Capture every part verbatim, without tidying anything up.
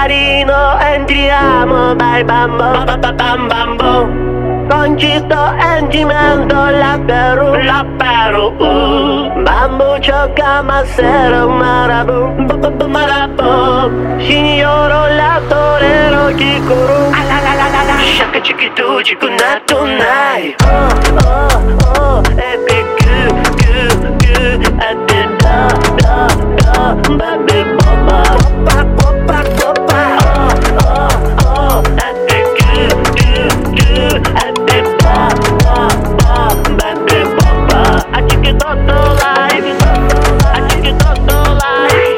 carino, entriamo, vai bambo, ba ba bam bambo. Concito e cimento, la Perù, la Perù. Bambu ciocca massero, marabu, ba ba ba marabu. Signoro la torero, kikuru, ah la la la la la. Shaka chikitu, chikuna tonight. Oh oh oh, epic good good good. I did da da da, baby mama. Popa popa popa. Oh oh oh, epic good good good. I did da da da, baby mama. I take it all the life. I take it all the life.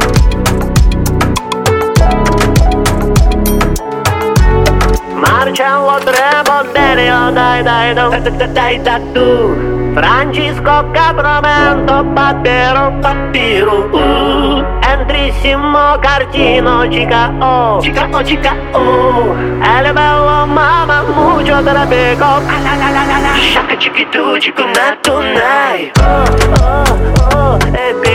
Marciamo tre bottiglie, oh dai dai dai dai dai dai tu. Francisco Capramento, battero, battero, uh. Entrissimo Carcino, cica oh, cica oh, cica oh. E le bello mamma, mucho te la pego, ah la la la la la. Shaka chiquitu, chicuna tonight. Oh oh oh, e